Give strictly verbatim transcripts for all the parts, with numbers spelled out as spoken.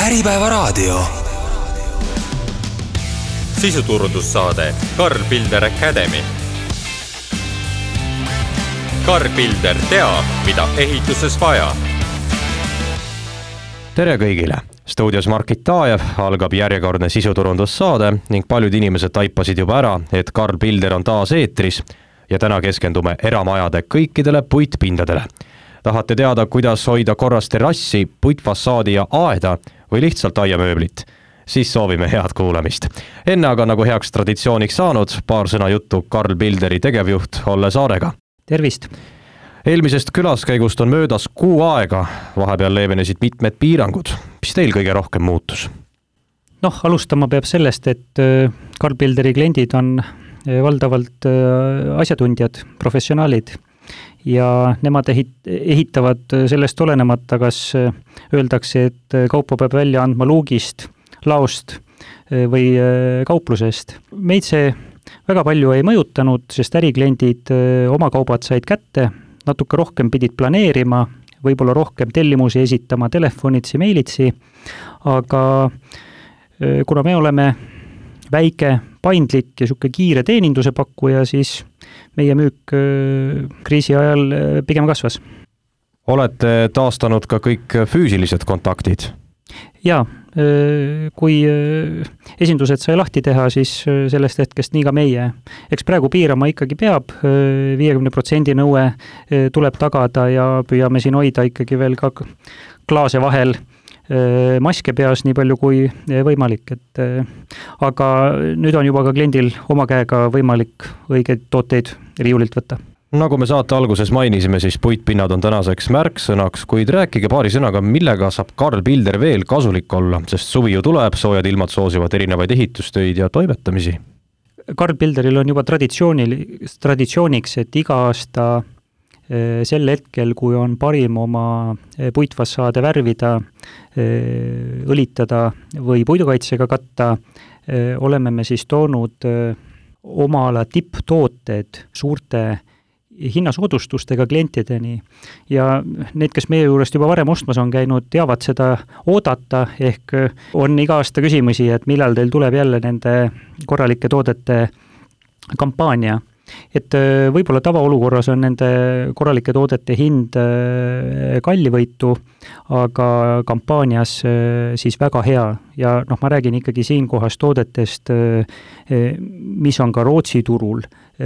Äripäevaraadio. Sisuturundussaade Karl Pilder Academy. Karl Pilder teab, mida ehituses vaja. Tere kõigile! Stuudios Markit Taajev algab järjekordne sisuturundussaade ning paljud inimesed taipasid juba ära, et Karl Pilder on taas eetris ja täna keskendume eramajade kõikidele puitpindadele. Tahate teada, kuidas hoida korras terrassi, puitfassaadi ja aeda või lihtsalt aiamööblit? Siis soovime head kuulamist. Enne aga nagu heaks traditsiooniks saanud, paar sõna juttu Karl Pilderi tegevjuht Olle Saarega. Tervist! Eelmisest külaskäigust on möödas kuu aega, vahepeal leevenesid mitmed piirangud. Mis teil kõige rohkem muutus? Noh, alustama peab sellest, et Karl Pilderi kliendid on valdavalt asjatundjad, professionaalid ja nemad ehitavad sellest olenemata, kas öeldakse, et kaupa peab välja andma luugist, laost või kauplusest. Meid see väga palju ei mõjutanud, sest ärikliendid oma kaubad said kätte, natuke rohkem pidid planeerima, võib-olla rohkem tellimusi esitama telefonitsi, meilitsi, aga kuna me oleme väike, paindlik ja siuke kiire teeninduse pakkuja, siis meie müük kriisi ajal pigem kasvas. Olete taastanud ka kõik füüsilised kontaktid? Jaa, kui esindused sai lahti teha, siis sellest hetkest nii ka meie. Eks praegu piirama ikkagi peab, viiekümne protsendi nõue tuleb tagada ja püüame siin hoida ikkagi veel ka klaase vahel maske peas nii palju kui võimalik. Et, aga nüüd on juba ka kliendil oma käega võimalik õigeid tooteid riiulilt võtta. Nagu me saate alguses mainisime, siis puitpinnad on tänaseks märksõnaks, kuid rääkige paari sõnaga, millega saab Karl Pilder veel kasulik olla, sest suvi ju tuleb, soojad ilmad soosivad erinevaid ehitustöid ja toimetamisi. Karl Pilderil on juba traditsiooniks, et iga aasta sel hetkel, kui on parim oma puitfassaade värvida, õlitada või puidukaitsega katta, oleme me siis toonud oma ala tipptooted suurte hinnasoodustustega klientideni ja need, kes meie juurest juba varem ostmas on käinud, teavad seda oodata, ehk on iga aasta küsimusi, et millal teil tuleb jälle nende korralike toodete kampaania. Et võib-olla tavaolukorras on nende korralike toodete hind kallivõitu, aga kampaanias siis väga hea. Ja noh, ma räägin ikkagi siinkohas toodetest, mis on ka Rootsi turul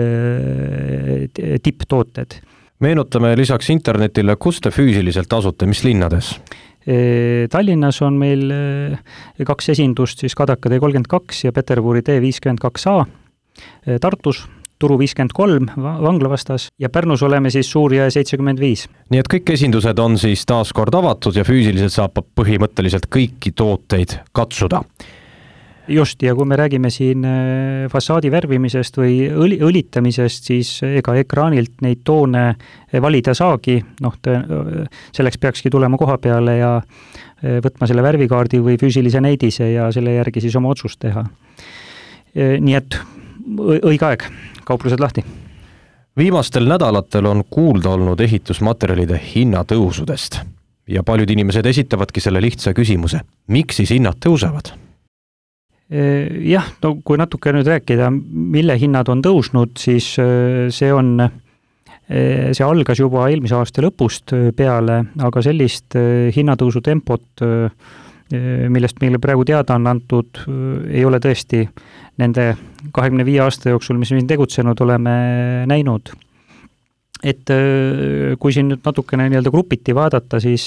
tipptooted. Meenutame lisaks internetile, kus te füüsiliselt asute, mis linnades? Tallinnas on meil kaks esindust, siis Kadaka tee kolmkümmend kaks ja Peterburi tee viiskümmend kaks A. Tartus Turu viiskümmend kolm vangla vastas ja Pärnus oleme siis Suurjõe seitsekümmend viis. Nii et kõik esindused on siis taas kord avatud ja füüsiliselt saab põhimõtteliselt kõiki tooteid katsuda. Just, ja kui me räägime siin fassaadi värvimisest või õli, õlitamisest, siis ega ekraanilt neid toone valida saagi, noh, selleks peakski tulema koha peale ja võtma selle värvikaardi või füüsilise näidise ja selle järgi siis oma otsust teha. Nii et õige aeg, kauplused lahti. Viimastel nädalatel on kuulda olnud ehitusmaterjalide hinnatõusudest ja paljud inimesed esitavadki selle lihtsa küsimuse. Miks siis hinnad tõusevad? Jah, no kui natuke nüüd rääkida, mille hinnad on tõusnud, siis see on, see algas juba eelmise aasta lõpust peale, aga sellist hinnatõusu tempot, millest meile praegu teada on antud, ei ole tõesti nende kahekümne viie aasta jooksul, mis me tegutsenud oleme näinud. Et kui siin nüüd natukene nii-öelda grupiti vaadata, siis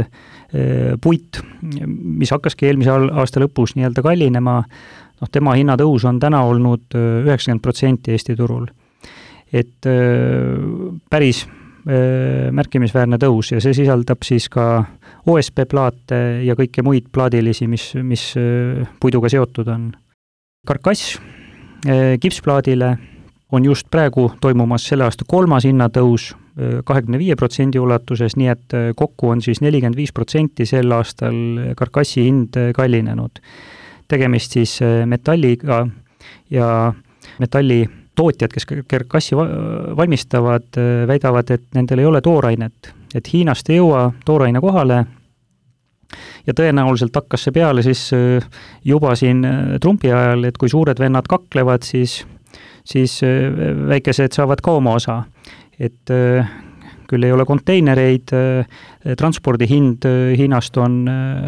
puit, mis hakkaski eelmise aasta lõpus nii-öelda kallinema, noh, tema hinnatõus on täna olnud üheksakümmend protsenti Eesti turul. Et päris märkimisväärne tõus ja see sisaldab siis ka O S P plaate ja kõike muid plaadilisi, mis, mis puiduga seotud on. Karkass kipsplaadile on just praegu toimumas selle aasta kolmas hinnatõus kahekümne viie protsendi ulatuses, nii et kokku on siis nelikümmend viis protsenti sel aastal karkassi hind kallinenud. Tegemist siis metalliga ja metalli tootjad, kes karkassi valmistavad, väidavad, et nendel ei ole toorainet, et Hiinast ei jõua tooraine kohale ja tõenäoliselt hakkas see peale siis juba siin Trumpi ajal, et kui suured vennad kaklevad, siis, siis väikesed saavad ka oma osa. Et küll ei ole konteinereid, transpordi hind Hiinast on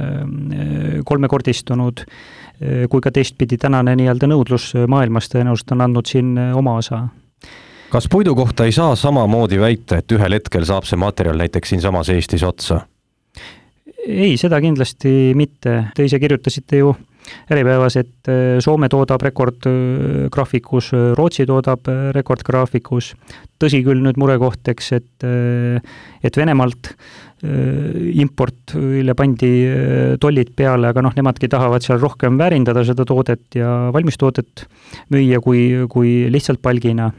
kolmekordistunud, kui ka teistpidi tänane nii-öelda nõudlus maailmas tõenäoliselt on andnud siin oma osa. Kas puidu kohta ei saa samamoodi väita, et ühel hetkel saab see materjal näiteks siin samas Eestis otsa? Ei, seda kindlasti mitte. Te ise kirjutasite ju Äripäevas, et Soome toodab rekordgraafikus, Rootsi toodab rekordgraafikus. Tõsi küll nüüd murekohteks, et, et Venemaalt importile pandi tollid peale, aga noh, nemadki tahavad seal rohkem väärindada seda toodet ja valmistoodet müüa kui, kui lihtsalt palgina.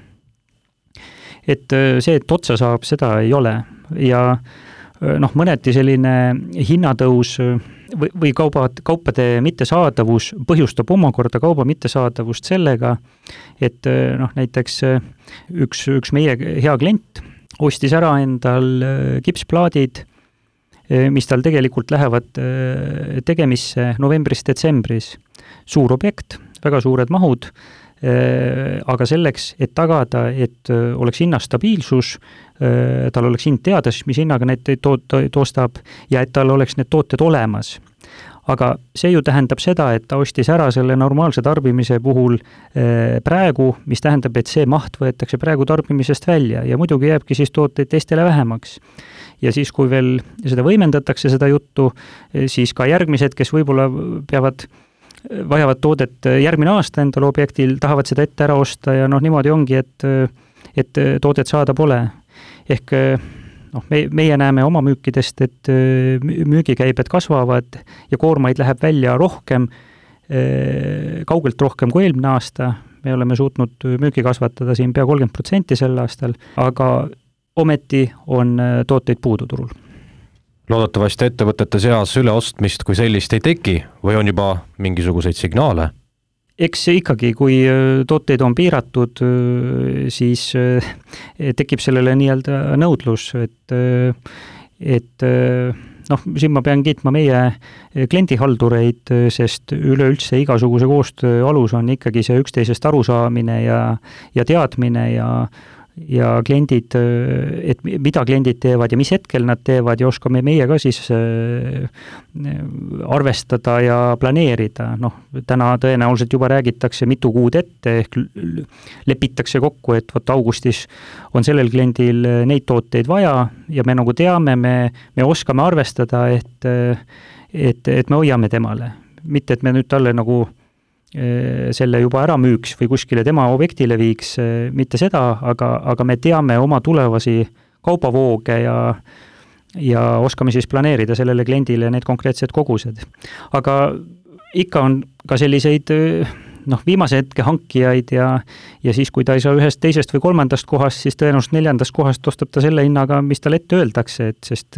Et see, et otsa saab, seda ei ole. Ja noh, mõneti selline hinnatõus või, või kaubad, kaupade mittesaadavus põhjustab omakorda kauba mittesaadavust sellega, et noh, näiteks üks, üks meie hea klient ostis ära endal kipsplaadid, mis tal tegelikult lähevad tegemisse novembris-detsembris. Suur objekt, väga suured mahud, aga selleks, et tagada, et oleks hinnastabiilsus, tal oleks hind teades, mis hinnaga need toostab ja et tal oleks need tooted olemas. Aga see ju tähendab seda, et ta ostis ära selle normaalse tarbimise puhul praegu, mis tähendab, et see maht võetakse praegu tarbimisest välja ja muidugi jääbki siis tooteid teistele vähemaks. Ja siis, kui veel seda võimendatakse, seda juttu, siis ka järgmised, kes võib-olla peavad vajavad toodet järgmine aasta endal objektil, tahavad seda ette ära osta ja noh, niimoodi ongi, et, et toodet saada pole. Ehk noh, me, meie näeme oma müükidest, et müügikäibed kasvavad ja koormaid läheb välja rohkem, kaugelt rohkem kui eelmine aasta. Me oleme suutnud müügi kasvatada siin pea kolmkümmend protsenti sel aastal, aga ometi on tooteid puudu turul. Loodetavasti ettevõtete seas üleostmist kui sellist ei teki või on juba mingisuguseid signaale? Eks ikkagi, kui tooteid on piiratud, siis tekib sellele nii-öelda nõudlus, et, et noh, siin ma pean kiitma meie kliendihaldureid, sest üleüldse igasuguse koostöö alus on ikkagi see üksteisest arusaamine ja, ja teadmine ja ja kliendid, et mida kliendid teevad ja mis hetkel nad teevad ja oskame meie ka siis arvestada ja planeerida. Noh, täna tõenäoliselt juba räägitakse mitu kuud ette, ehk lepitakse kokku, et võt augustis on sellel kliendil neid tooteid vaja ja me nagu teame, me, me oskame arvestada, et, et, et me hoiame temale. Mitte, et me nüüd talle nagu selle juba ära müüks või kuskile tema objektile viiks, mitte seda, aga, aga me teame oma tulevasi kaubavooge ja, ja oskame siis planeerida sellele kliendile need konkreetsed kogused. Aga ikka on ka selliseid noh, viimase hetke hankijaid ja, ja siis, kui ta ei saa ühest teisest või kolmandast kohast, siis tõenäoliselt neljandast kohast ostab ta selle hinnaga, mis tal ette öeldakse, et sest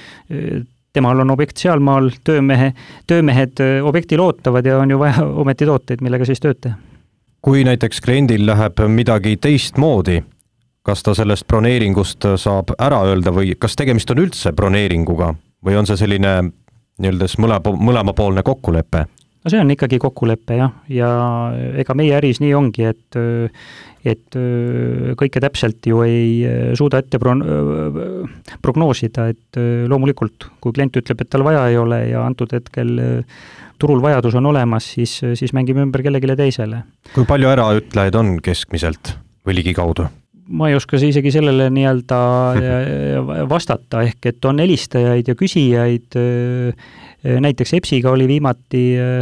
temal on objekt sealmaal, töömehe, töömehed objektil ootavad ja on ju vaja ometi tooteid, millega siis tööd teha. Kui näiteks kliendil läheb midagi teistmoodi, kas ta sellest broneeringust saab ära öelda või kas tegemist on üldse broneeringuga või on see selline nii-öelda mõlemapoolne kokkulepe? No see on ikkagi kokkulepe, jah, ja ega meie äris nii ongi, et, et kõike täpselt ju ei suuda ette pro- prognoosida, et loomulikult, kui klient ütleb, et tal vaja ei ole ja antud hetkel turul vajadus on olemas, siis, siis mängime ümber kellegile teisele. Kui palju äraütlejaid on keskmiselt või ligikaudu? Ma ei oska see isegi sellele nii-öelda vastata, ehk et on helistajaid ja küsijaid, näiteks Epsiga oli viimati,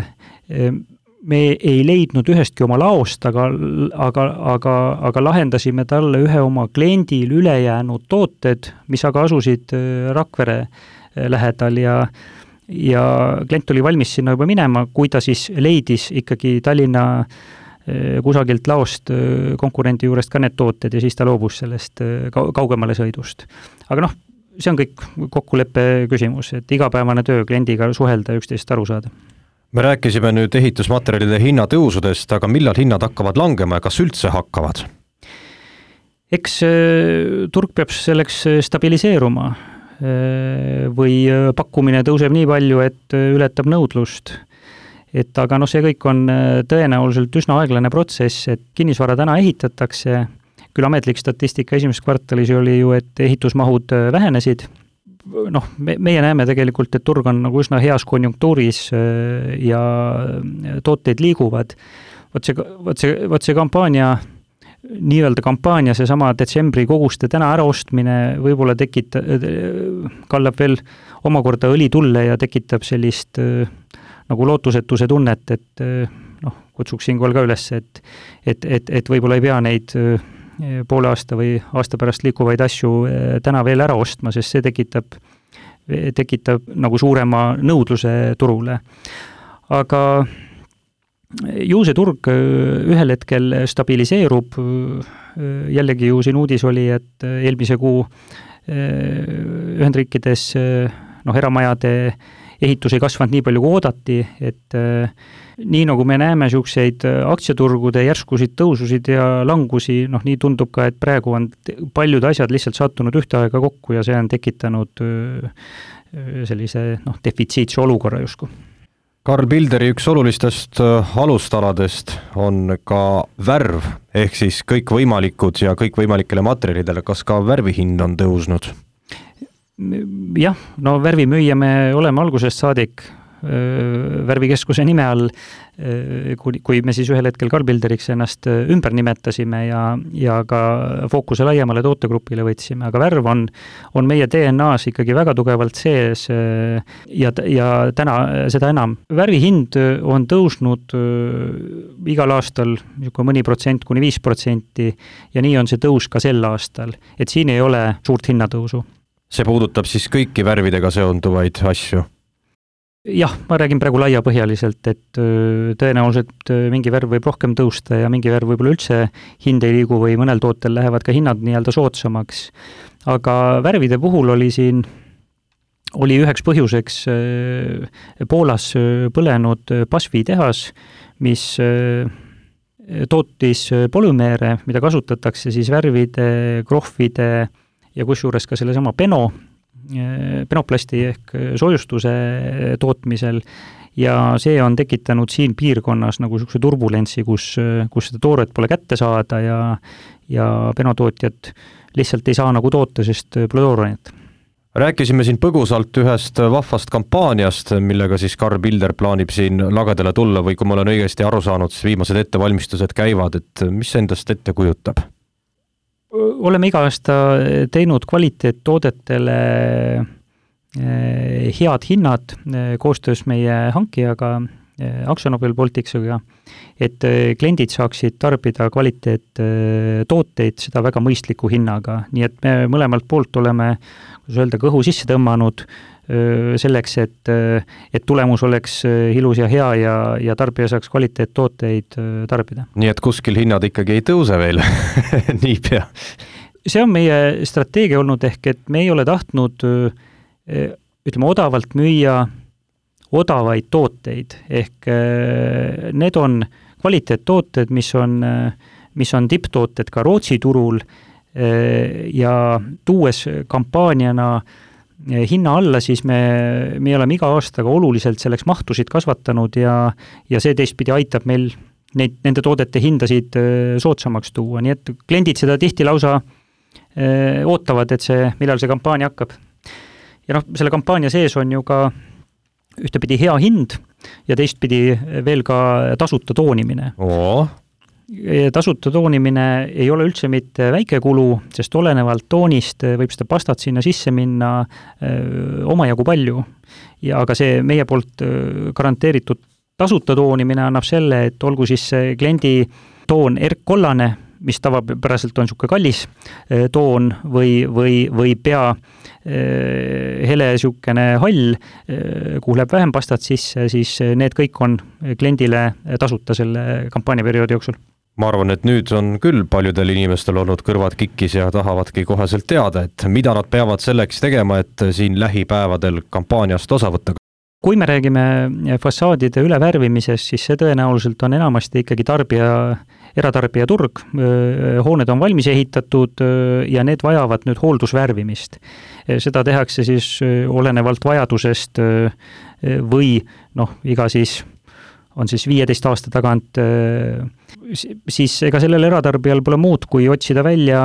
me ei leidnud ühestki oma laost, aga, aga, aga, aga lahendasime talle ühe oma kliendil ülejäänud tooted, mis aga asusid Rakvere lähedal ja ja klient oli valmis sinna juba minema, kui ta siis leidis ikkagi Tallinna kusagilt laost konkurendi juurest ka need tooted ja siis ta loobus sellest kaugemale sõidust. Aga noh, see on kõik kokkuleppe küsimus, et igapäevane töö kliendiga suhelda ja üksteist aru saada. Me rääkisime nüüd ehitusmaterjalide hinnatõusudest, aga millal hinnad hakkavad langema ja kas üldse hakkavad? Eks turg peab selleks stabiliseeruma. või pakkumine tõuseb nii palju, et ületab nõudlust. Et aga noh, see kõik on tõenäoliselt üsna aeglane protsess, et kinnisvara täna ehitatakse, küll ametlik statistika esimeses kvartalis oli ju, et ehitusmahud vähenesid. Noh, me, meie näeme tegelikult, et turg on nagu üsna heas konjunktuuris ja tooteid liiguvad. Võt see, võt see, võt see kampaania nii-öelda kampaania, see sama detsembri koguste täna äraostmine võib-olla tekita, kallab veel omakorda õli tulle ja tekitab sellist nagu lootusetuse tunnet, et noh, kutsuks siinkohal ka üles, et, et, et, et võib-olla ei pea neid poole aasta või aasta pärast liikuvaid asju täna veel ära ostma, sest see tekitab, tekitab nagu suurema nõudluse turule. Aga ju see turg ühel hetkel stabiliseerub, jällegi ju siin uudis oli, et eelmise kuu Ühendriikides noh, eramajade ehitus ei kasvanud nii palju kui oodati, et nii nagu me näeme niisuguseid aktsiaturgude järskusid tõususid ja langusi, noh nii tundub ka, et praegu on paljud asjad lihtsalt sattunud ühte aega kokku ja see on tekitanud sellise noh, defitsiitse olukorra justkui. Karl Pilderi üks olulistest alustaladest on ka värv, ehk siis kõik võimalikud ja kõik võimalikele materjalidele, kas ka värvihind on tõusnud? Jah, no värvimüüja me oleme algusest saadik värvikeskuse nime all, kui, kui me siis ühel hetkel Karl Pilderiks ennast ümber nimetasime ja, ja ka fookuse laiemale tootegrupile võtsime, aga värv on, on meie D N A-s ikkagi väga tugevalt sees ja, ja täna seda enam. Värvihind on tõusnud igal aastal mõni protsent kuni viis protsenti ja nii on see tõus ka sel aastal, et siin ei ole suurt hinnatõusu. See puudutab siis kõiki värvidega seonduvaid asju? Jah, ma räägin praegu laiapõhjaliselt, et tõenäoliselt mingi värv võib rohkem tõusta ja mingi värv võib-olla üldse hind ei liigu või mõnel tootel lähevad ka hinnad nii-öelda soodsamaks. Aga värvide puhul oli siin, oli üheks põhjuseks Poolas põlenud Pasvi tehas, mis tootis polümeere, mida kasutatakse siis värvide, krohvide ja kusjuures ka selle sama peno, penoplasti ehk soojustuse tootmisel ja see on tekitanud siin piirkonnas nagu niisuguse turbulentsi, kus, kus seda tooret pole kätte saada ja, ja penotootjad lihtsalt ei saa nagu toota, sest pole toorainet. Rääkisime siin põgusalt ühest vahvast kampaaniast, millega siis Karl Pilder plaanib siin lagedale tulla või kui ma olen õigesti aru saanud, siis viimased ettevalmistused käivad, et mis endast ette kujutab? Oleme iga aasta teinud kvaliteettoodetele head hinnad koostöös meie hankijaga AkzoNobel Balticsiga, et kliendid saaksid tarbida kvaliteettooteid seda väga mõistliku hinnaga, nii et me mõlemalt poolt oleme, kuidas öelda, kõhu sisse tõmmanud selleks, et, et tulemus oleks ilus ja hea ja, ja tarbija saaks kvaliteettooteid tarbida. Nii et kuskil hinnad ikkagi ei tõuse veel nii pea? See on meie strateegia olnud ehk, et me ei ole tahtnud ütleme, odavalt müüa odavaid tooteid, ehk need on kvaliteettooted, mis on, mis on tipptooted ka Rootsi turul ja tuues kampaaniana hinna alla, siis me, me oleme iga aastaga oluliselt selleks mahtusid kasvatanud ja, ja see teistpidi aitab meil neid, nende toodete hindasid soodsamaks tuua, nii et kliendid seda tihti lausa öö, ootavad, et see, millal see kampaania hakkab. Ja noh, selle kampaania sees on ju ka ühtepidi hea hind ja teistpidi veel ka tasuta toonimine. Oo. Tasuta toonimine ei ole üldse mitte väike kulu, sest olenevalt toonist võib seda pastat sinna sisse minna öö, omajagu palju. Ja aga see meie poolt öö, garanteeritud tasuta toonimine annab selle, et olgu siis kliendi toon erkkollane, mis tavapäraselt on niisugune kallis toon või, või, või pea hele niisugune hall, kuhu läheb vähem pastat sisse, siis need kõik on kliendile tasuta selle kampaaniaperioodi jooksul. Ma arvan, et nüüd on küll paljudel inimestel olnud kõrvad kikkis ja tahavadki koheselt teada, et mida nad peavad selleks tegema, et siin lähipäevadel kampaaniast osa võtta. Kui me räägime fassaadide ülevärvimisest, siis see tõenäoliselt on enamasti ikkagi tarbija eratarbijaturg, hooned on valmis ehitatud ja need vajavad nüüd hooldusvärvimist. Seda tehakse siis olenevalt vajadusest või noh, iga siis on siis viieteist aasta tagant, siis ega sellel eratarbijal pole muud, kui otsida välja,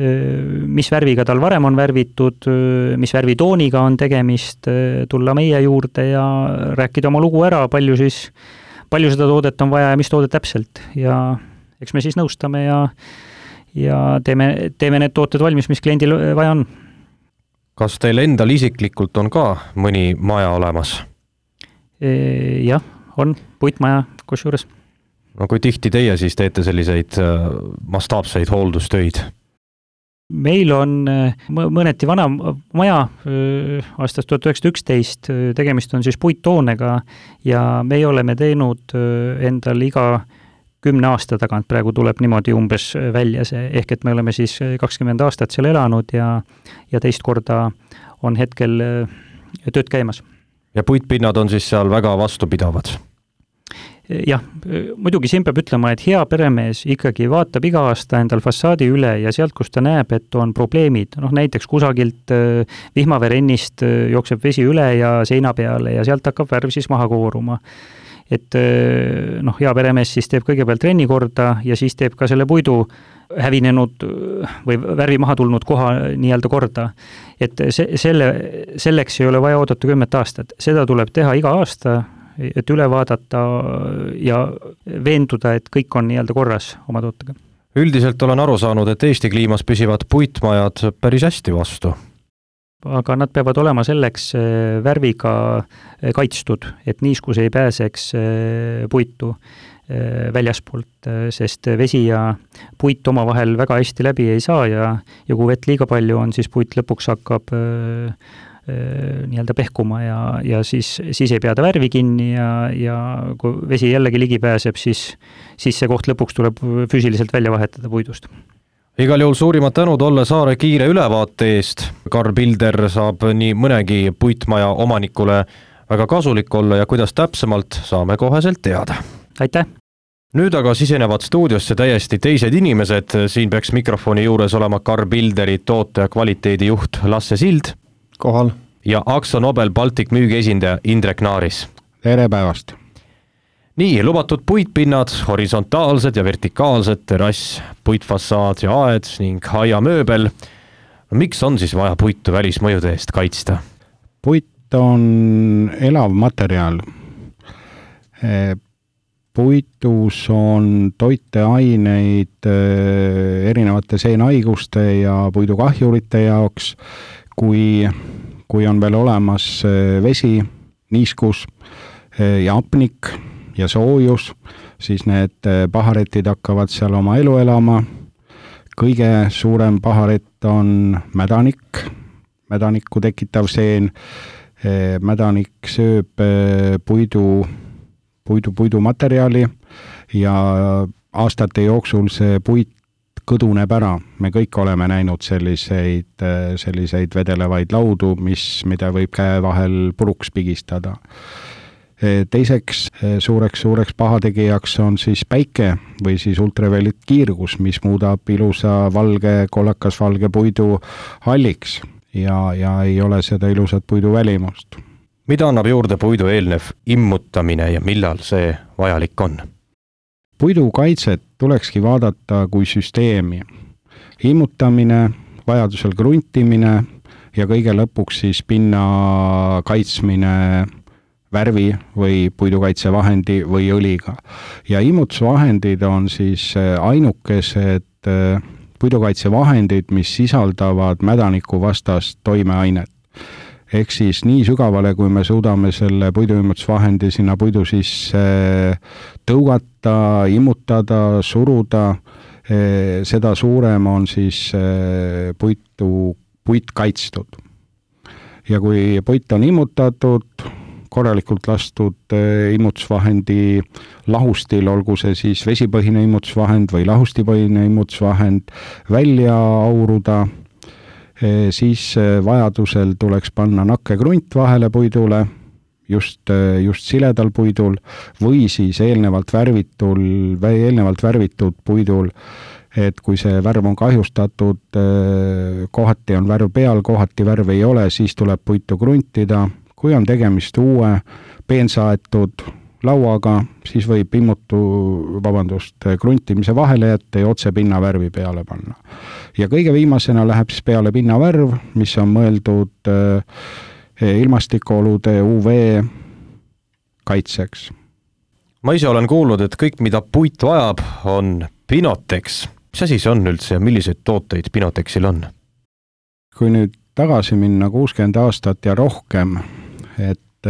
mis värviga tal varem on värvitud, mis värvitooniga on tegemist, tulla meie juurde ja rääkida oma lugu ära, palju siis, palju seda toodet on vaja ja mis toodet täpselt. Ja eks me siis nõustame ja, ja teeme, teeme need tooted valmis, mis kliendil vaja on. Kas teil endal isiklikult on ka mõni maja olemas? E, jah. On puitmaja kusjuures. No kui tihti teie siis teete selliseid mastaapseid hooldustöid? Meil on mõneti vana maja aastast tuhat üheksasada üksteist, tegemist on siis puittoonega ja meie oleme teinud endal iga kümne aasta tagant, praegu tuleb niimoodi umbes välja see, ehk et me oleme siis kakskümmend aastat seal elanud ja, ja teist korda on hetkel tööd käimas. Ja puitpinnad on siis seal väga vastupidavad? Jah, muidugi siin peab ütlema, et hea peremees ikkagi vaatab iga aasta endal fassaadi üle ja sealt, kus ta näeb, et on probleemid, noh näiteks kusagilt vihmaverennist jookseb vesi üle ja seina peale ja sealt hakkab värv siis maha kooruma. Et noh, hea peremees siis teeb kõigepealt trenni korda ja siis teeb ka selle puidu hävinenud või värvi maha tulnud koha nii-öelda korda. Et se- selle, selleks ei ole vaja oodata kümmet aastat. Seda tuleb teha iga aasta, et üle vaadata ja veenduda, et kõik on nii-öelda korras oma tootega. Üldiselt olen aru saanud, et Eesti kliimas püsivad puitmajad päris hästi vastu. Aga nad peavad olema selleks värviga kaitstud, et niiskus ei pääseks puitu väljaspoolt, sest vesi ja puit omavahel väga hästi läbi ei saa ja, ja kui vett liiga palju on, siis puit lõpuks hakkab äh, nii-öelda pehkuma ja, ja siis, siis ei pea ta värvi kinni ja, ja kui vesi jällegi ligi pääseb, siis, siis see koht lõpuks tuleb füüsiliselt välja vahetada puidust. Igal juhul suurimad tänud Olle Saare kiire ülevaate eest. Karl Pilder saab nii mõnegi puitmaja omanikule väga kasulik olla ja kuidas täpsemalt saame koheselt teada. Aitäh! Nüüd aga sisenevad stuudiosse täiesti teised inimesed. Siin peaks mikrofoni juures olema Karl Pilderi toote ja kvaliteedijuht Lasse Sild. Kohal. Ja Akzo Nobel Baltic müügi esindaja Indrek Naaris. Tere päevast! Nii, lubatud puitpinnad, horisontaalsed ja vertikaalsed, terrass, puitfassaad ja aed ning aiamööbel. Miks on siis vaja puitu välismõjude eest kaitsta? Puit on elav materjal. Puitus on toiteaineid erinevate seenhaiguste ja puidukahjurite jaoks, kui, kui on veel olemas vesi, niiskus ja apnik ja soojus, siis need paharetid hakkavad seal oma elu elama. Kõige suurem paharet on mädanik, mädanikku tekitav seen. Mädanik sööb puidu puidu, puidumaterjali ja aastate jooksul see puit kõduneb ära. Me kõik oleme näinud selliseid, selliseid vedelevaid laudu, mis, mida võib käe vahel puruks pigistada. Teiseks suureks, suureks pahategijaks on siis päike või siis ultraviolettkiirgus, mis muudab ilusa valge, kollakas valge puidu halliks ja, ja ei ole seda ilusat puidu välimust. Mida annab juurde puidu eelnev immutamine ja millal see vajalik on? Puidu kaitset tulekski vaadata kui süsteemi. Immutamine, vajadusel kruntimine ja kõige lõpuks siis pinna kaitsmine värvi või puidukaitsevahendi või õliga. Ja immutusvahendid on siis ainukesed puidukaitsevahendid, mis sisaldavad mädaniku vastast toimeainet. Ehk siis nii sügavale, kui me suudame selle puiduimmutusvahendi sinna puidu sisse tõugata, immutada, suruda, seda suurem on siis puitu, puit kaitstud. Ja kui puit on immutatud, korralikult lastud immutusvahendi lahustil, olgu see siis vesipõhine immutusvahend või lahustipõhine immutusvahend, välja auruda, siis vajadusel tuleks panna nakkekrunt vahele puidule just, just siledal puidul või siis eelnevalt värvitul, eelnevalt värvitud puidul, et kui see värv on kahjustatud, kohati on värv peal, kohati värv ei ole, siis tuleb puitu kruntida. Kui on tegemist uue peensaetud lauaga, siis võib immutu, vabandust, kruntimise vahele jätta ja otse pinnavärvi peale panna. Ja kõige viimasena läheb siis peale pinnavärv, mis on mõeldud ilmastikuolude U V kaitseks. Ma ise olen kuulnud, et kõik, mida puit vajab, on Pinotex. Mis asi see on üldse ja milliseid tooteid Pinotexil on? Kui nüüd tagasi minna kuuskümmend aastat ja rohkem, et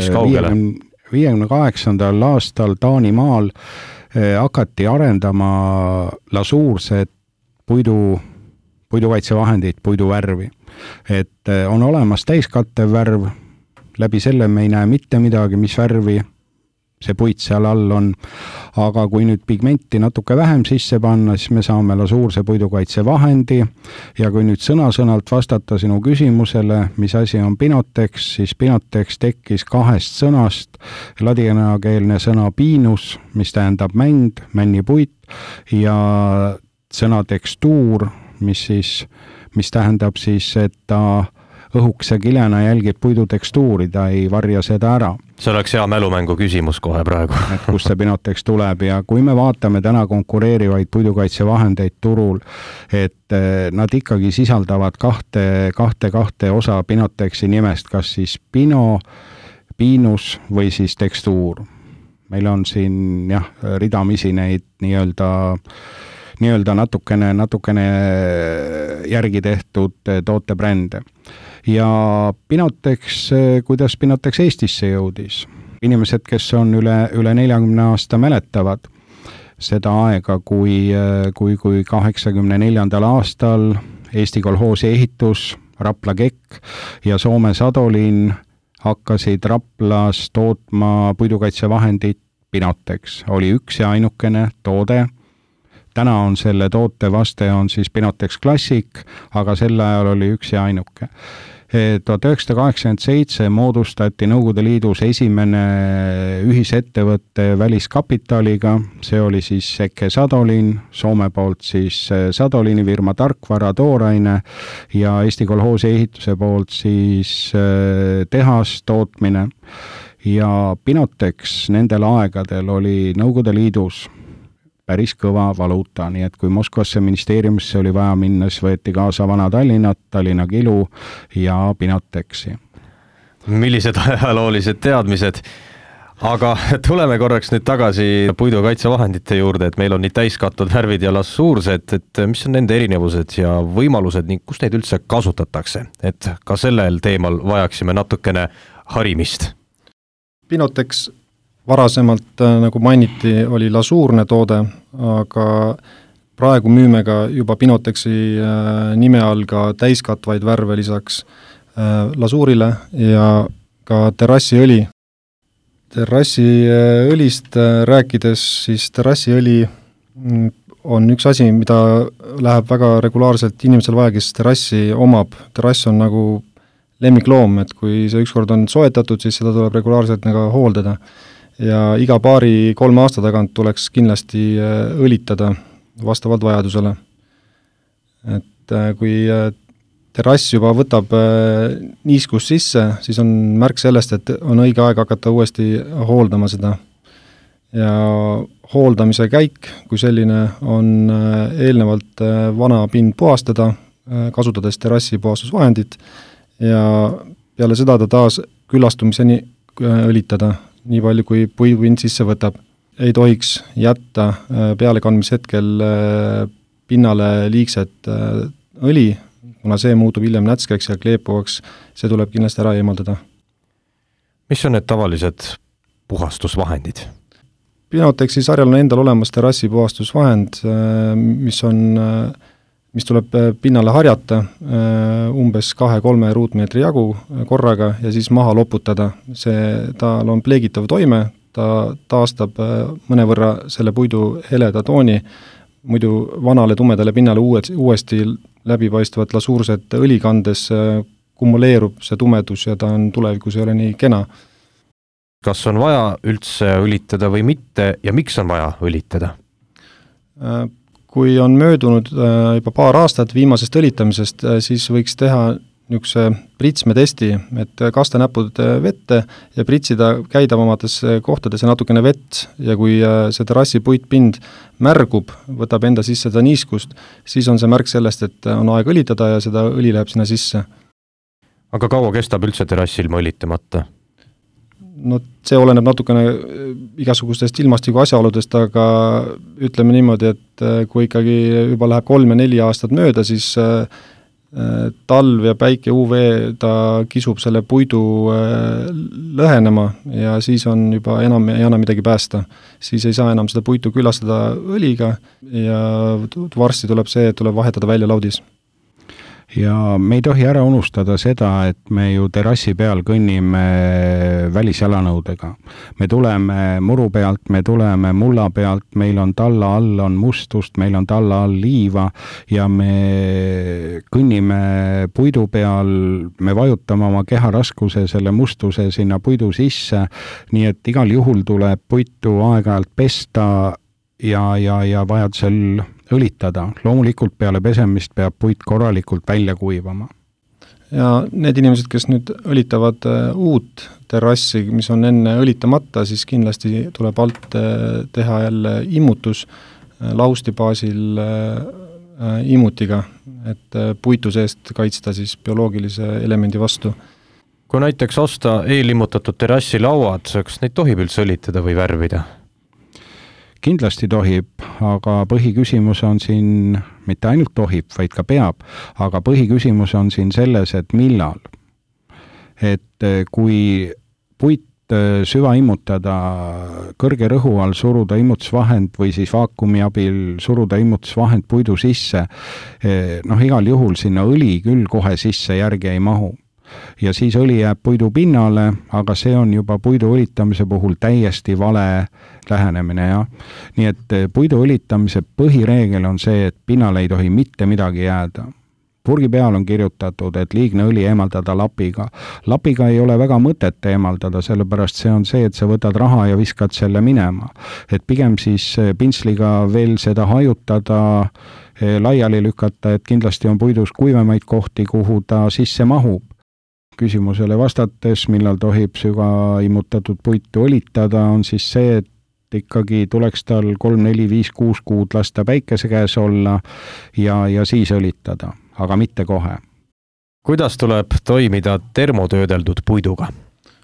viiekümne kaheksandal aastal Taanimaal hakati arendama lasuurset puidu, puidukaitsevahendit, puiduvärvi. Et on olemas täiskattev värv, läbi selle me ei näe mitte midagi, mis värvi see puit seal all on, aga kui nüüd pigmenti natuke vähem sisse panna, siis me saame lasuurse puidukaitsevahendi ja kui nüüd sõna-sõnalt vastata sinu küsimusele, mis asi on Pinotex, siis Pinotex tekkis kahest sõnast, ladinakeelne sõna pinus, mis tähendab mänd, männipuit ja sõna tekstuur, mis siis mis tähendab siis, et ta õhukese kilena jälgib puidu tekstuuri, ta ei varja seda ära. See oleks hea mälumängu küsimus kohe praegu. Et kust see Pinotex tuleb ja kui me vaatame täna konkureerivaid puidukaitsevahendeid turul, et nad ikkagi sisaldavad kahte, kahte, kahte osa Pinotexi nimest, kas siis pino, piinus või siis tekstuur. Meil on siin jah, ridamisi neid nii-öelda nii-öelda natukene, natukene järgi tehtud tootebrände. Ja Pinotex, kuidas Pinotex Eestisse jõudis? Inimesed, kes on üle, üle neljakümne aasta mäletavad seda aega, kui, kui, kui kaheksakümne neljandal aastal Eesti kolhoosi ehitus, Rapla Kekk ja Soome Sadolin hakkasid Raplas tootma puidukaitsevahendit Pinotex. Oli üks ja ainukene toode. Täna on selle toote vaste on siis Pinotex Classic, aga sel ajal oli üks ja ainuke. tuhat üheksasada kaheksakümmend seitse moodustati Nõukogude Liidus esimene ühisettevõtte väliskapitaliga, see oli siis Eke Sadolin, Soome poolt siis Sadolini firma Tarkvara Tooraine ja Eesti kolhoosi ehituse poolt siis tehas tootmine. Ja Pinotex nendel aegadel oli Nõukogude Liidus päris kõva valuuta, nii et kui Moskvasse ministeeriumisse oli vaja minna, siis võeti kaasa Vana Tallinnat, Tallinna Kilu ja Pinotexi. Millised ajaloolised teadmised, aga tuleme korraks nüüd tagasi puidukaitsevahendite juurde, et meil on nii täiskattud värvid ja lasuursed, et mis on nende erinevused ja võimalused ning kus neid üldse kasutatakse, et ka sellel teemal vajaksime natukene harimist. Pinotex varasemalt, nagu mainiti, oli lasuurne toode, aga praegu müüme ka juba Pinotexi nime all ka täiskatvaid värve lisaks lasuurile ja ka terrassiõli. Terrassiõlist rääkides, siis terrassiõli on üks asi, mida läheb väga regulaarselt inimesel vaja, kes terrassi omab. Terrass on nagu lemmikloom, et kui see ükskord on soetatud, siis seda tuleb regulaarselt nagu hooldada. Ja iga paari kolme aasta tagant tuleks kindlasti õlitada vastavalt vajadusele. Et kui terrass juba võtab niiskus sisse, siis on märk sellest, et on õige aeg hakata uuesti hooldama seda. Ja hooldamise käik, kui selline on eelnevalt vana pind puhastada, kasutades terrassi puhastusvahendit ja peale seda ta taas küllastumiseni õlitada. Nii palju, kui puidupind sisse võtab. Ei tohiks jätta pealekandmishetkel pinnale liigset õli, kuna see muutub hiljem nätskeks ja kleepuvaks, see tuleb kindlasti ära eemaldada. Mis on need tavalised puhastusvahendid? Pinotexi sarjal on endal olemas terrassi puhastusvahend, mis on mis tuleb pinnale harjata umbes kahe-kolme ruutmeetri jagu korraga ja siis maha loputada. See, tal on pleegitav toime, ta taastab mõnevõrra selle puidu heleda tooni, muidu vanale tumedale pinnale uuesti läbipaistvat lasuurset õli kandes kumuleerub see tumedus ja ta on tulevikus ei ole nii kena. kas on vaja üldse õlitada või mitte ja miks on vaja õlitada? Kui on möödunud juba paar aastat viimasest õlitamisest, siis võiks teha niisuguse pritsmetesti, et kasta näpud vette ja pritsida käidavamates kohtades natukene vett ja kui see terrassi puitpind märgub, võtab enda sisse seda niiskust, siis on see märk sellest, et on aeg õlitada ja seda õli läheb sinna sisse. Aga kaua kestab üldse terrassil mõlitamata? No see oleneb natukene igasugustest ilmastiku asjaoludest, aga ütleme niimoodi, et kui ikkagi juba läheb kolm ja neli aastat mööda, siis talv ja päike U V, ta kisub selle puidu lõhenema ja siis on juba enam ei anna midagi päästa. Siis ei saa enam seda puitu külastada õliga ja varsti tuleb see, et tuleb vahetada välja laudis. Ja me ei tohi ära unustada seda, et me ju terrassi peal kõnnime välisjalanõudega. Me tuleme muru pealt, me tuleme mulla pealt, meil on talla all on mustust, meil on talla all liiva ja me kõnnime puidu peal, me vajutame oma keharaskuse selle mustuse sinna puidu sisse, nii et igal juhul tuleb puitu aeg-ajalt pesta ja, ja, ja vajadusel õlitada. Loomulikult peale pesemist peab puit korralikult välja kuivama. Ja need inimesed, kes nüüd õlitavad uut terrassi, mis on enne õlitamata, siis kindlasti tuleb alt teha jälle immutus lahusti baasil immutiga, et puitu seest kaitsta siis bioloogilise elemendi vastu. Kui näiteks osta eelimmutatud terrassi lauad, kas neid tohib üldse õlitada või värvida? Kindlasti tohib, aga põhiküsimus on siin, mitte ainult tohib, vaid ka peab, aga põhiküsimus on siin selles, et millal. Et kui puit süva immutada, kõrge rõhu all suruda immutusvahend või siis vaakumi abil suruda immutusvahend puidu sisse, noh igal juhul sinna õli küll kohe sisse järgi ei mahu. Ja siis õli jääb puidu pinnale, aga see on juba puidu õlitamise puhul täiesti vale lähenemine. Ja? Nii et puidu õlitamise põhireegel on see, et pinnale ei tohi mitte midagi jääda. Purgi peal on kirjutatud, et liigne õli eemaldada lapiga. Lapiga ei ole väga mõtet eemaldada, sellepärast see on see, et sa võtad raha ja viskad selle minema. Et pigem siis pintsliga veel seda hajutada, laiali lükata, et kindlasti on puidus kuivemaid kohti, kuhu ta sisse mahub. Küsimusele vastates, millal tohib süga immutatud puitu õlitada, on siis see, et ikkagi tuleks tal kolm, neli, viis, kuus kuud lasta päikese käes olla ja, ja siis õlitada, aga mitte kohe. Kuidas tuleb toimida termotöödeldud puiduga?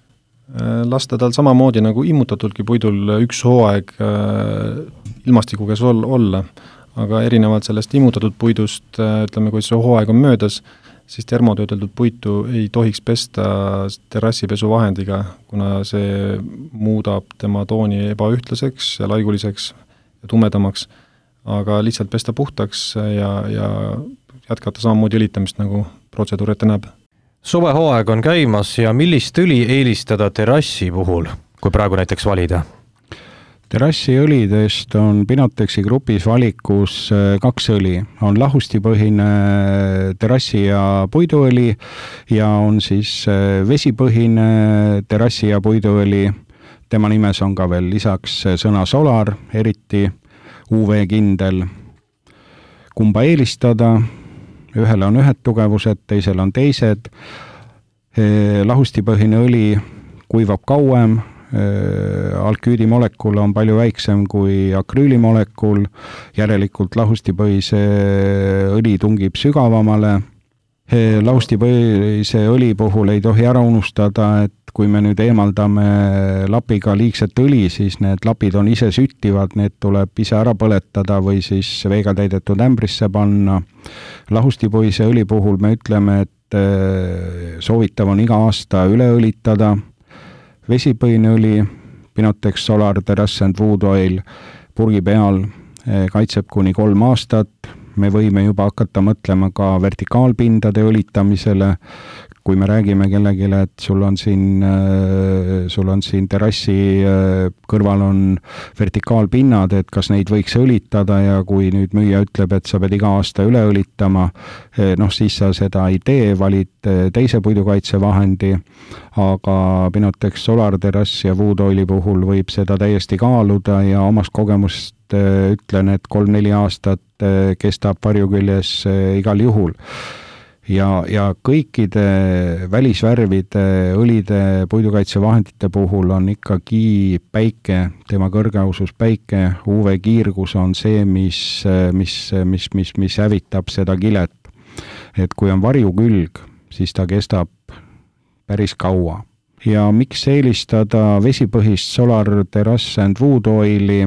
Lasta tal samamoodi nagu immutatultki puidul üks hooaeg ilmastiku käes olla, aga erinevalt sellest immutatud puidust, ütleme, kui see hooaeg on möödas, siis termotöödeldud puitu ei tohiks pesta terrassipesuvahendiga, kuna see muudab tema tooni ebaühtlaseks ja laiguliseks ja tumedamaks, aga lihtsalt pesta puhtaks ja, ja jätkata samamoodi õlitamist, nagu protseduur ette näeb. Suvehooaeg on käimas ja millist õli eelistada terrassi puhul, kui praegu näiteks valida? Terrassi õlidest on Pinotexi grupis valikus kaks õli. On lahustipõhine terrassi ja puiduõli ja on siis vesipõhine terrassi ja puiduõli. Tema nimes on ka veel lisaks sõna solar, eriti U V-kindel. Kumba eelistada? Ühele on ühed tugevused, teisel on teised. Lahustipõhine õli kuivab kauem, alküüdimolekul on palju väiksem kui akrüülimolekul, järelikult lahustipõhise õli tungib sügavamale. Lahustipõhise õli puhul ei tohi ära unustada, et kui me nüüd eemaldame lapiga liigset õli, siis need lapid on ise süttivad, need tuleb ise ära põletada või siis veega täidetud ämbrisse panna. Lahustipõhise õli puhul me ütleme, et soovitav on iga aasta üle õlitada. Vesipõhine õli, Pinotex Solar Terrace and Wood Oil purgi peal kaitseb kuni kolm aastat. Me võime juba hakata mõtlema ka vertikaalpindade õlitamisele, kui me räägime kellelegi, et sul on siin, sul on siin terrassi kõrval on vertikaalpinnad, et kas neid võiks õlitada ja kui nüüd müüja ütleb, et sa pead iga aasta üle õlitama, noh siis sa seda ei tee, valid teise puidukaitsevahendi, aga Pinotex Solar terrass ja Wood Oili puhul võib seda täiesti kaaluda ja omast kogemust ütlen, et kolm-neli aastat kestab varjuküljes igal juhul. Ja, ja kõikide välisvärvide, õlide, puidukaitsevahendite puhul on ikkagi päike, tema kõrgeusus päike, U V-kiirgus on see, mis, mis, mis, mis, mis hävitab seda kilet. Et kui on varjukülg, siis ta kestab päris kaua. Ja miks eelistada vesipõhist Solar Terrass and Wood Oili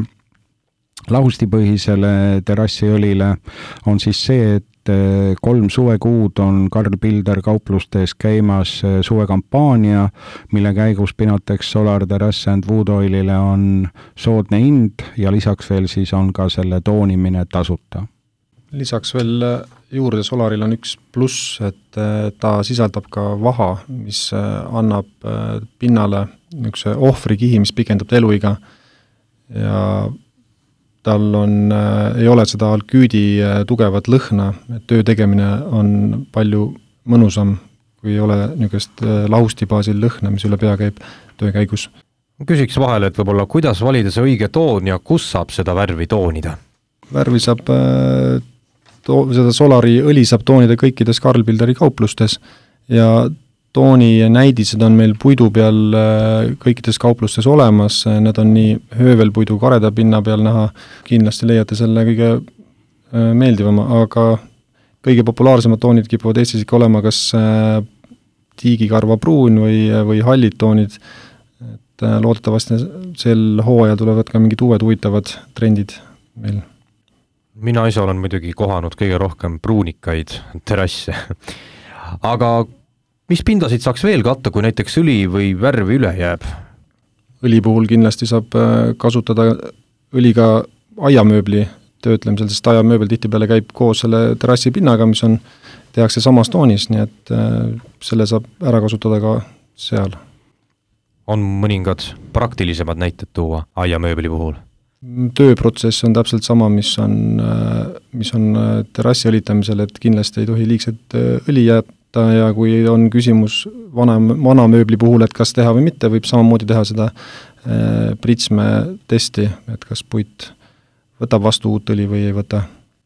lahustipõhisele terrassiõlile on siis see, et kolm suvekuud on Karl Pilder kauplustes käimas suvekampaania, mille käigus Pinotex Solar Terrass and Wood Oilile on soodne hind ja lisaks veel siis on ka selle toonimine tasuta. Lisaks veel juurde Solaril on üks pluss, et ta sisaldab ka vaha, mis annab pinnale üks ohvrikihi, mis pikendab eluiga ja tal on, ei ole seda alküüdi tugevat lõhna, et töö tegemine on palju mõnusam, kui ei ole niisugust lahustibaasil lõhna, mis üle pea käib töö käigus. Küsiks vahele, et võib-olla kuidas valida see õige toon ja kus saab seda värvi toonida? Värvi saab, to, seda Solari õli saab toonida kõikides Karl Pilderi kauplustes ja tooni näidised on meil puidu peal kõikides kauplustes olemas, need on nii höövelpuidu kareda pinna peal näha, kindlasti leiate selle kõige meeldivama, aga kõige populaarsemad toonid kipuvad Eestis ikka olema kas tiigikarva pruun või, või hallid toonid, et loodetavasti sel hooajal tulevad ka mingid uued huvitavad trendid meil. Mina ise olen muidugi kohanud kõige rohkem pruunikaid terrasse, aga mis pindasid saaks veel katta, kui näiteks õli või värvi üle jääb? Õli puhul kindlasti saab kasutada õliga aiamööbli töötlemisel, sest aiamööbel tihtipeale käib koos selle terrassi pinnaga, mis on, tehakse samas toonis, nii et selle saab ära kasutada ka seal. On mõningad praktilisemad näited tuua aiamööbli puhul? Tööprotsess on täpselt sama, mis on, mis on terrassi õlitamisel, et kindlasti ei tohi liigset õli jääda, ja kui on küsimus vana, vana mööbli puhul, et kas teha või mitte, võib samamoodi teha seda e, pritsme testi, et kas puit võtab vastu uut õli või ei võta.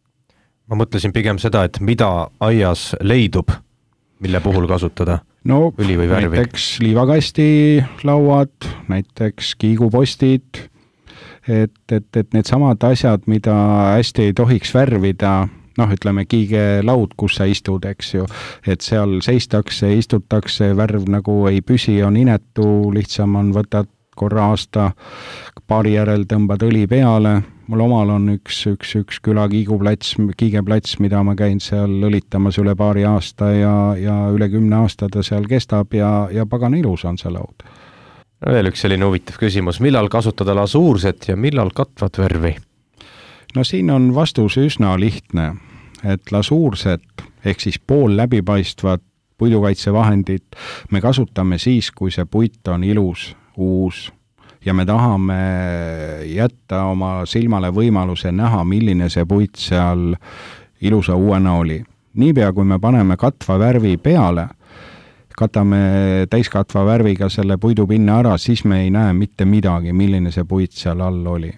Ma mõtlesin pigem seda, et mida aias leidub, mille puhul kasutada no, õli või värvi. Näiteks liivakasti lauad, näiteks kiigupostid, et, et, et need samad asjad, mida hästi ei tohiks värvida, noh, ütleme kiige laud, kus sa istud, eks ju, et seal seistakse, istutakse, värv nagu ei püsi, on inetu, lihtsam on võtad korra aasta paari järel tõmbad õli peale. Mul omal on üks, üks, üks küla kiiguplats, kiigeplats, mida ma käin seal õlitamas üle paari aasta ja, ja üle kümne aasta ta seal kestab ja, ja pagan ilus on see laud. Veel üks selline huvitav küsimus, millal kasutada lasuurset ja millal katvat värvi? No siin on vastus üsna lihtne, et lasuurset ehk siis pool läbipaistvat puidukaitsevahendit me kasutame siis, kui see puit on ilus, uus ja me tahame jätta oma silmale võimaluse näha, milline see puit seal ilusa uuena oli. Niipea, kui me paneme katva värvi peale, katame täiskatva värviga selle puidupinna ära, siis me ei näe mitte midagi, milline see puit seal all oli.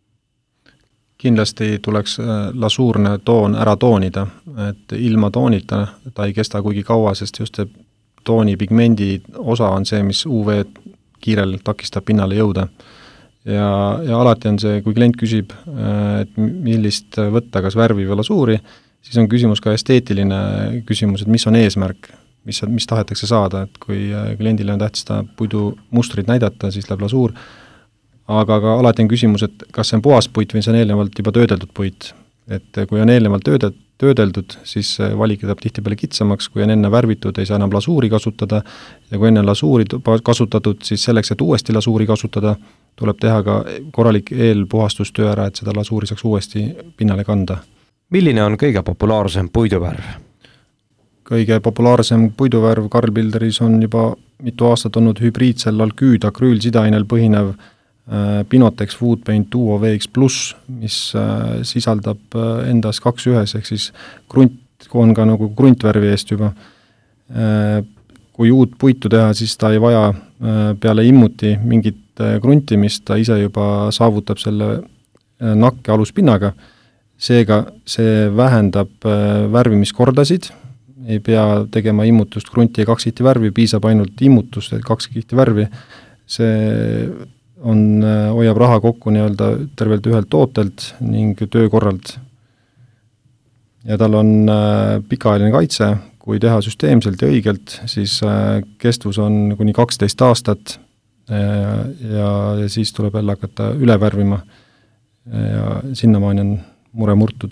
Kindlasti tuleks lasuurne toon ära toonida, et ilma toonita ta ei kesta kuigi kaua, sest just see tooni pigmendi osa on see, mis U V kiirel takistab pinnale jõuda. Ja, ja alati on see, kui klient küsib, et millist võtta, kas värvi või lasuuri, siis on küsimus ka esteetiline küsimus, et mis on eesmärk, mis, mis tahetakse saada, et kui kliendile on tähtis ta puidu mustrid näidata, siis läheb lasuur, aga ka alati on küsimus, et kas see on puhas puit või see on eelnevalt juba töödeldud puit. Et kui on eelnevalt tööde, töödeldud, siis valik läheb tihtipeale kitsamaks, kui on enne värvitud, ei saa enam lasuuri kasutada ja kui enne lasuuri kasutatud, siis selleks, et uuesti lasuuri kasutada, tuleb teha ka korralik eelpuhastustöö ära, et seda lasuuri saaks uuesti pinnale kanda. Milline on kõige populaarsem puiduvärv? kõige populaarsem puiduvärv Karl Bilderis on juba mitu aastat olnud hübriidsel alküüd akrüülsideainel põhinev Pinotex Wood Paint Duo V X Plus, mis sisaldab endas kaks ühes, ehk siis krunt on ka nagu kruntvärvi eest juba. Kui uut puitu teha, siis ta ei vaja peale immuti mingit kruntimist, ta ise juba saavutab selle nakke aluspinnaga. Seega see vähendab värvimiskordasid, ei pea tegema immutust krunti ja kaks kihti värvi, piisab ainult immutust, et kaks kihti värvi. See on, hoiab raha kokku nii-öelda tervelt ühelt tootelt ning töökorralt. Ja tal on pikaajaline kaitse, kui teha süsteemselt ja õigelt, siis kestvus on kuni kaksteist aastat ja, ja siis tuleb jälle hakata üle värvima ja sinnamaani on mure murtud.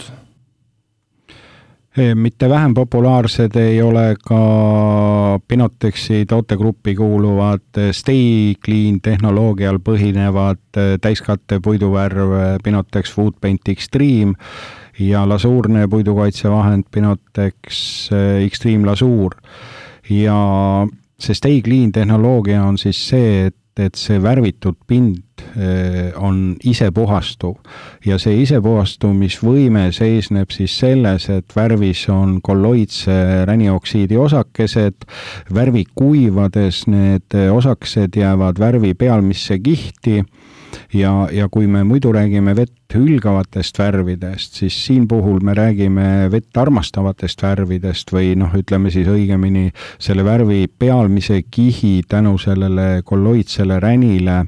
Mitte vähem populaarsed ei ole ka Pinotexi tootegruppi kuuluvad Stay Clean tehnoloogial põhinevad täiskatte puiduvärv Pinotex Wood Paint Extreme ja lasuurne puidukaitsevahend Pinotex Extreme lasuur. Ja see Stay Clean tehnoloogia on siis see, et, et see värvitud pind on isepuhastuv ja see isepuhastumisvõime seisneb siis selles, et värvis on kolloidse ränioksiidi osakesed, värvi kuivades need osakesed jäävad värvi pealmisse kihti ja, ja kui me muidu räägime vett hülgavatest värvidest, siis siin puhul me räägime vett armastavatest värvidest või noh, ütleme siis õigemini selle värvi pealmise kihi tänu sellele kolloidsele ränile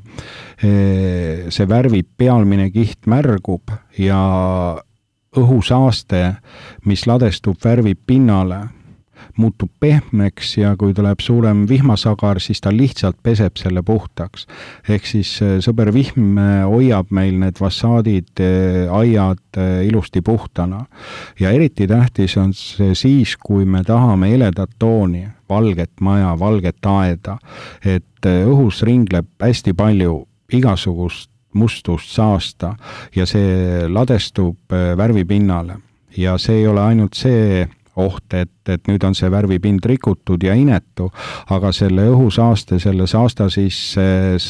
see värvi pealmine kiht märgub ja õhusaaste, mis ladestub värvi pinnale, muutub pehmeks ja kui tuleb suurem vihmasagar, siis ta lihtsalt peseb selle puhtaks. Ehk siis sõber vihm hoiab meil need fassaadid, aiad ilusti puhtana. Ja eriti tähtis on see siis, kui me tahame heledat tooni, valget maja, valget aeda, et õhus ringleb hästi palju igasugust mustust saasta ja see ladestub värvipinnale. Ja see ei ole ainult see oht, et, et nüüd on see värvipind rikutud ja inetu, aga selle õhusaaste, selle saasta sisse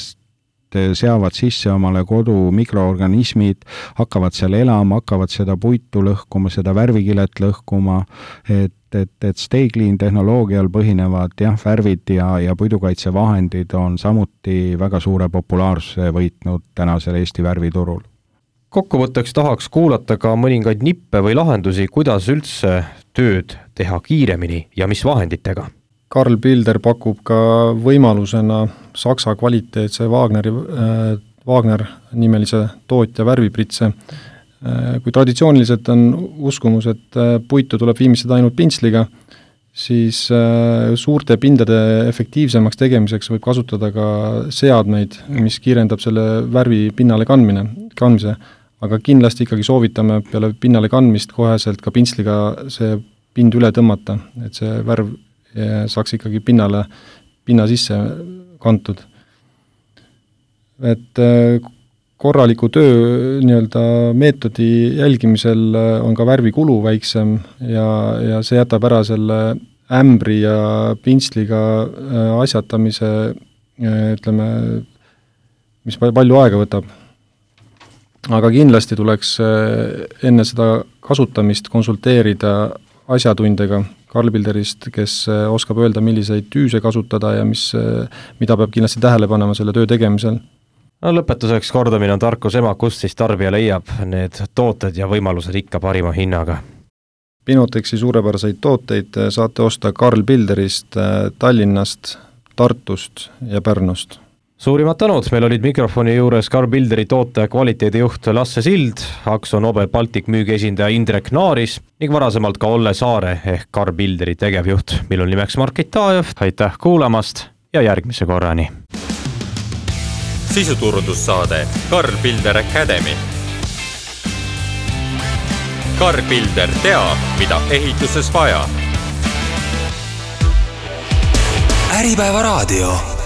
seavad sisse omale kodu mikroorganismid, hakkavad seal elama, hakkavad seda puitu lõhkuma, seda värvikilet lõhkuma, et, et, et Stay Clean tehnoloogial põhinevad jah, värvid ja, ja puidukaitsevahendid on samuti väga suure populaarsuse võitnud tänasel Eesti värviturul. Kokkuvõtteks tahaks kuulata ka mõningaid nippe või lahendusi, kuidas üldse tööd teha kiiremini ja mis vahenditega. Karl Bilder pakub ka võimalusena saksa kvaliteetse Wagneri, äh, Wagner nimelise tootja värvipritse. Äh, kui traditsiooniliselt on uskumus, et äh, puitu tuleb viimistada ainult pintsliga, siis äh, suurte pindade efektiivsemaks tegemiseks võib kasutada ka seadmeid, mis kiirendab selle värvi pinnale kandmine, kandmise. Aga kindlasti ikkagi soovitame peale pinnale kandmist koheselt ka pintsliga see pind üle tõmmata, et see värv saaks ikkagi pinnale, pinna sisse kantud. Et korraliku töö nii-öelda meetodi jälgimisel on ka värvikulu väiksem ja, ja see jätab ära selle ämbri ja pintsliga asjatamise, ütleme, mis palju aega võtab. Aga kindlasti tuleks enne seda kasutamist konsulteerida asjatundega Karl Bilderist, kes oskab öelda, milliseid tüüse kasutada ja mis, mida peab kindlasti tähele panema selle töö tegemisel. No, lõpetuseks kordamine on tarkus ema, kust siis tarbija leiab need tooted ja võimalused ikka parima hinnaga. Pinotexi suurepäraseid tooteid saate osta Karl Bilderist Tallinnast, Tartust ja Pärnust. Suurimad tänud, meil olid mikrofoni juures Karl Bilderi toote kvaliteedijuht Lasse Sild, Akzo Nobel Baltic müügiesindaja Indrek Naaris ning varasemalt ka Olle Saare ehk Karl Bilderi tegevjuht. Meil on nimeks Markit Taajev, aitäh kuulamast ja järgmise korrani. Sisuturundussaade Karl Bilder Academy. Karl Bilder teab, mida ehituses vaja. Äripäeva raadio.